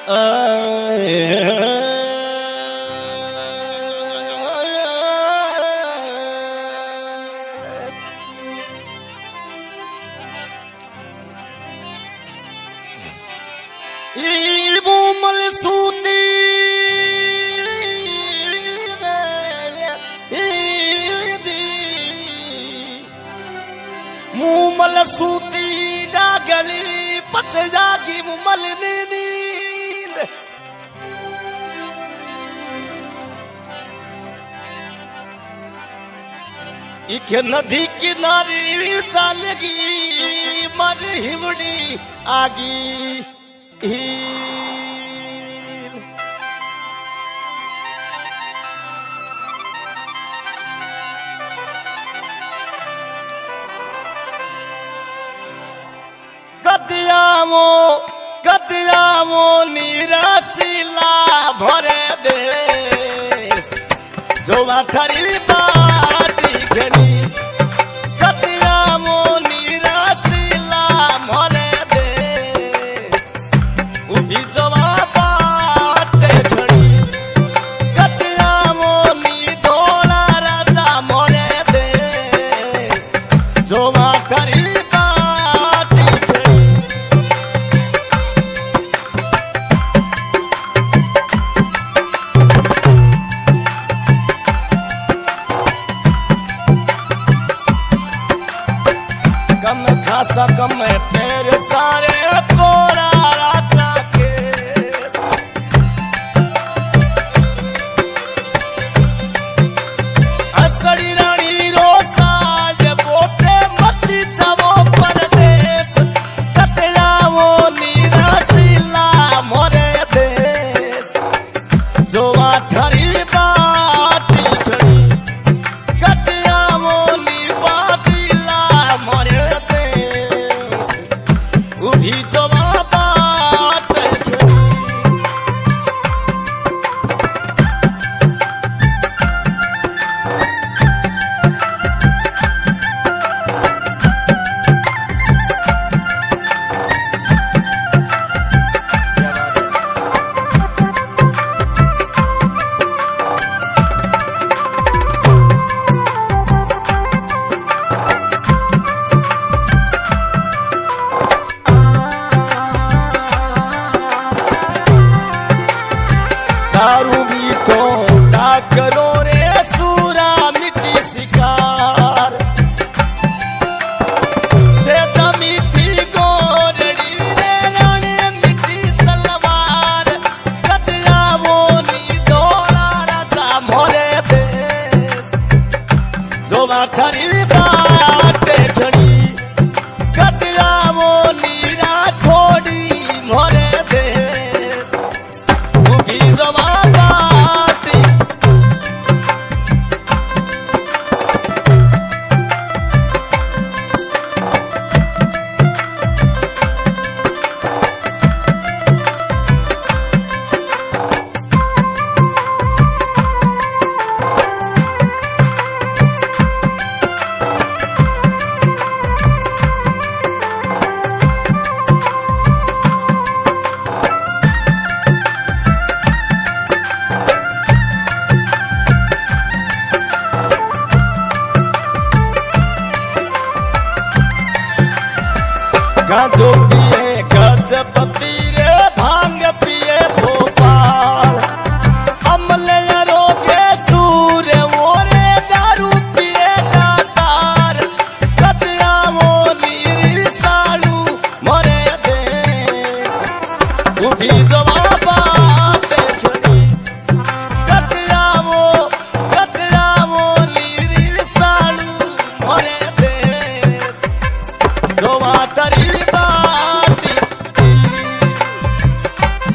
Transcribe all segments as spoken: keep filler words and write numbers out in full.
मूमल सूती मूमल सूती डागली पच जागी मूमल नींद इके नदी किनारी चालगी मर हिवड़ी आगी गदियामो गदियामो निराशिला भरे देश जो थरी बाटी घनी गदियामो निराशिला भरे देश उभी जवा बाटे घनी गदियामो नी धोला राजा मरे देश जो थरी कम खासा कम तेरे सारे कोरा राता के असड़ी रानी रोसा ये बोटे मती जावो परदेश कतयावो निराशिला मोरे देश जो थरी बाटी घड़ी कतयावो नी बाटीला मोरे उभी जवा बात दारू भी तो डाकरो रे सूरा मिट्टी शिकार से मीठी गोरड़ी रे रानी मिट्टी तलवार गदियावो नी धोला राजा मोरे देश जो थरी बाटे घनी गदियावो नीरा छोड़ी मोरे देश उभी जवा गांजो पिए गजपति रे भांग पिए भोपाल अमले रोगे सूर्य मोरे दारू पिए दातार गदियावो नीरी सालू मोरे देश उठी जवा बाटे घड़ी गदियावो गदियावो नीरी सालू मोरे देश जो तरी बाटी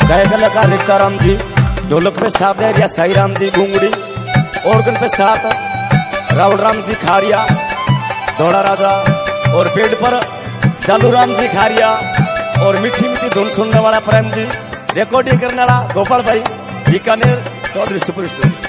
गाय कलाकार रिक्ताराम जी, ढोलक पे साथ है रिया साई राम जी घुंगड़ी, ऑर्गन पे साथ राहुल राम जी खारिया धोड़ा राजा, और पेड़ पर जालू राम जी खारिया, और मीठी मीठी धुन सुनने वाला प्रेम जी, रिकॉर्डिंग करने वाला गोपाल भाई बीकानेर चौधरी सुपर स्टोरी।